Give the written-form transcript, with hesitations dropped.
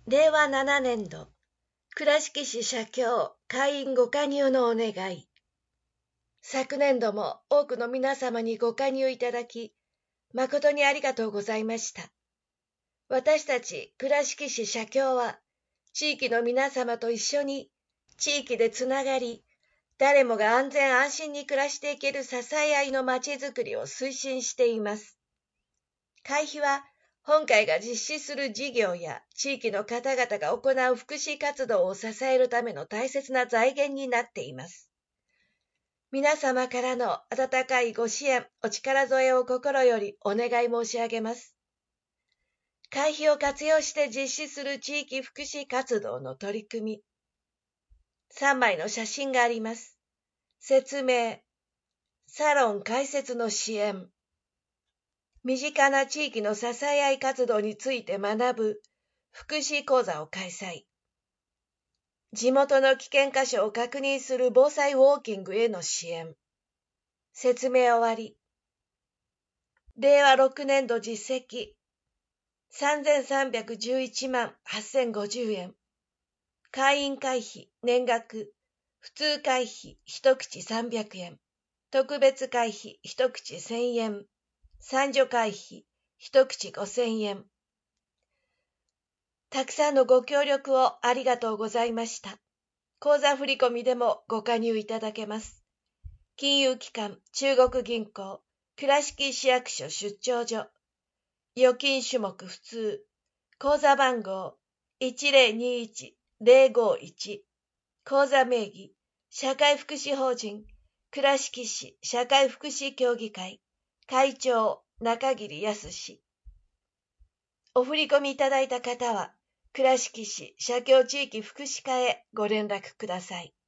令和7年度、倉敷市社協会員ご加入のお願い。昨年度も多くの皆様にご加入いただき、誠にありがとうございました。私たち倉敷市社協は、地域の皆様と一緒に、地域でつながり、誰もが安全安心に暮らしていける支え合いのまちづくりを推進しています。会費は、本会が実施する事業や地域の方々が行う福祉活動を支えるための大切な財源になっています。皆様からの温かいご支援、お力添えを心よりお願い申し上げます。会費を活用して実施する地域福祉活動の取り組み。3枚の写真があります。説明、サロン開設の支援。身近な地域の支え合い活動について学ぶ福祉講座を開催。地元の危険箇所を確認する防災ウォーキングへの支援。説明終わり。令和6年度実績。3311万8050円。会員会費年額。普通会費一口300円。特別会費一口1000円。参助会費一口5000円。たくさんのご協力をありがとうございました。口座振込でもご加入いただけます。金融機関中国銀行倉敷市役所出張所。預金種目普通。口座番号 1021051。口座名義社会福祉法人倉敷市社会福祉協議会会長中桐康。お振り込みいただいた方は倉敷市社協地域福祉課へご連絡ください。